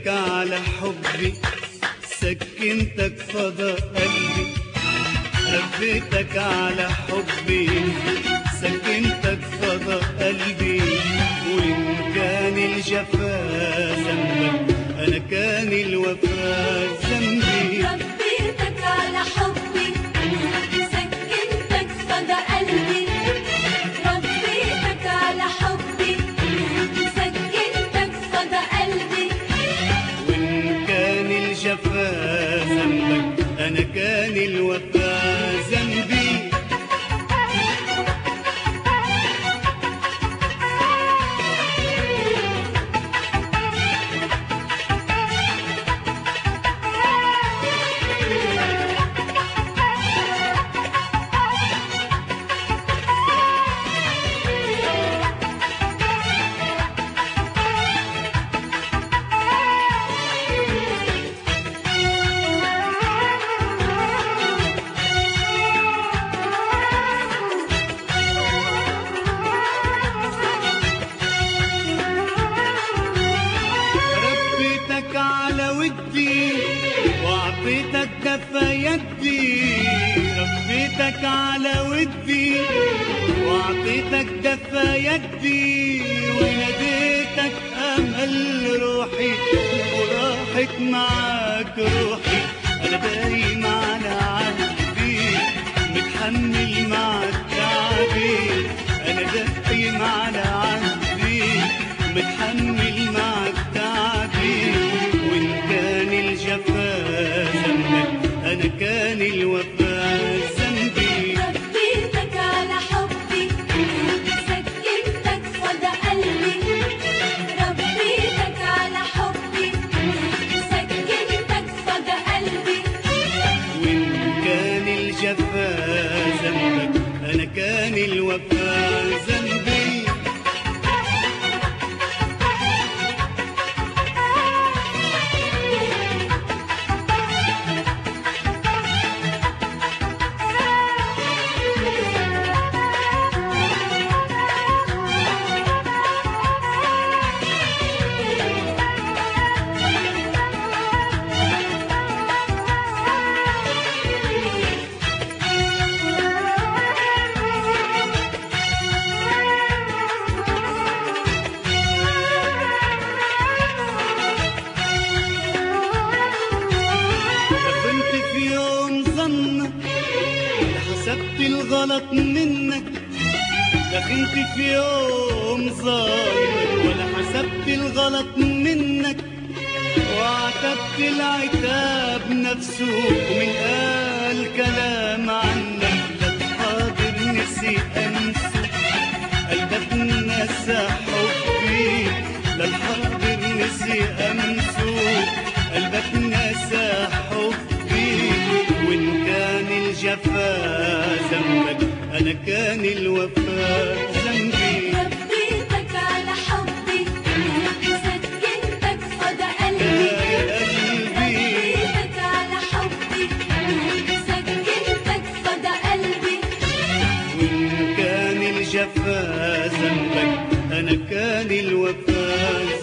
ربيتك على حبي سكنتك فضا قلبي، ربيتك على حبي سكنتك فضا قلبي، وإن كان الجفا ذنبك أنا كان الوفا ذنبي. ربيتك على حبي سكنتك فضا قلبي، ربيتك على حبي سكنتك فضا قلبي، وإن كان الجفا ذنبك أنا كان الوفا ذنبي. على ودي وعطيتك دفا يدي، ربيتك على ودي وعطيتك دفا يدي، وناديتك أمل روحي وراحت معاك روحي، أنا دايم على عهدي متحمل معك تعبي، أنا دايم على عهدي متحمل معك تعبي، وإن كان الجفا ذنبك أنا كان الوفا ذنبي. ربيتك على حبي سكنتك فضا قلبي، ربيتك على حبي سكنتك فضا قلبي، وإن كان الجفا ذنبك أنا كان الوفا ذنبي. حسبت الغلط منك دخنت في يوم ظالمك، ولا حسبت الغلط منك وعتبت العتاب نفسه، ومن قال كلام عنك للحاضر نسي أنسه، قلبك نسى حبي للحاضر نسي أنسه، قلبك نسى حبي، وإن كان الجفا ذنبك أنا كان الوفا ذنبي. ربيتك على حبي سكنتك فضا قلبي، ربيتك على حبي سكنتك فضا قلبي، وإن كان الجفا ذنبك أنا كان الوفا